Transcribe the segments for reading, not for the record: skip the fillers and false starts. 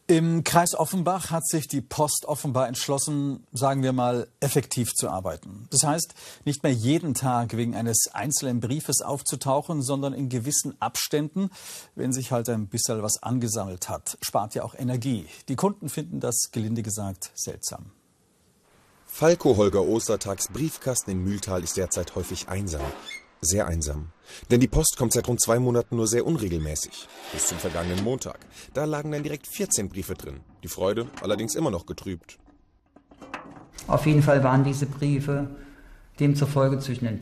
Im Kreis Offenbach hat sich die Post offenbar entschlossen, sagen wir mal, effektiv zu arbeiten. Das heißt, nicht mehr jeden Tag wegen eines einzelnen Briefes aufzutauchen, sondern in gewissen Abständen, wenn sich halt ein bisschen was angesammelt hat. Spart ja auch Energie. Die Kunden finden das, gelinde gesagt, seltsam. Falco Holger Ostertags Briefkasten in Mühltal ist derzeit häufig einsam. Sehr einsam. Denn die Post kommt seit rund 2 Monaten nur sehr unregelmäßig. Bis zum vergangenen Montag. Da lagen dann direkt 14 Briefe drin. Die Freude allerdings immer noch getrübt. Auf jeden Fall waren diese Briefe demzufolge zwischen dem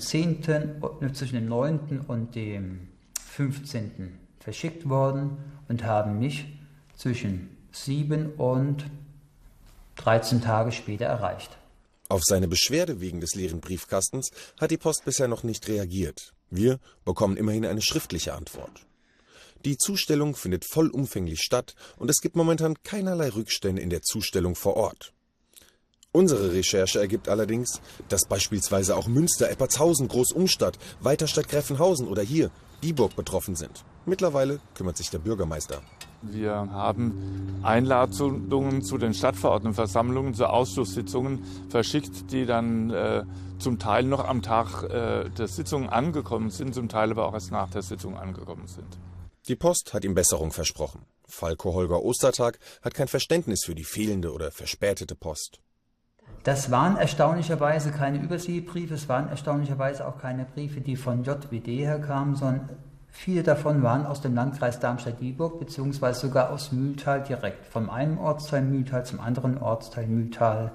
9. und dem 15. verschickt worden und haben mich zwischen 7 und 13 Tage später erreicht. Auf seine Beschwerde wegen des leeren Briefkastens hat die Post bisher noch nicht reagiert. Wir bekommen immerhin eine schriftliche Antwort. Die Zustellung findet vollumfänglich statt und es gibt momentan keinerlei Rückstände in der Zustellung vor Ort. Unsere Recherche ergibt allerdings, dass beispielsweise auch Münster, Eppertshausen, Großumstadt, Weiterstadt, Gräfenhausen oder hier Dieburg betroffen sind. Mittlerweile kümmert sich der Bürgermeister. Wir haben Einladungen zu den Stadtverordnetenversammlungen, zu Ausschusssitzungen verschickt, die dann zum Teil noch am Tag der Sitzung angekommen sind, zum Teil aber auch erst nach der Sitzung angekommen sind. Die Post hat ihm Besserung versprochen. Falco Holger Ostertag hat kein Verständnis für die fehlende oder verspätete Post. Das waren erstaunlicherweise keine Überseebriefe, es waren erstaunlicherweise auch keine Briefe, die von JWD herkamen, sondern viele davon waren aus dem Landkreis Darmstadt-Dieburg, beziehungsweise sogar aus Mühltal direkt. Von einem Ortsteil Mühltal zum anderen Ortsteil Mühltal.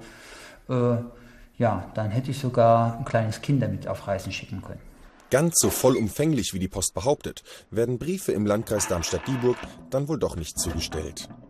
Dann hätte ich sogar ein kleines Kind damit auf Reisen schicken können. Ganz so vollumfänglich wie die Post behauptet, werden Briefe im Landkreis Darmstadt-Dieburg dann wohl doch nicht zugestellt.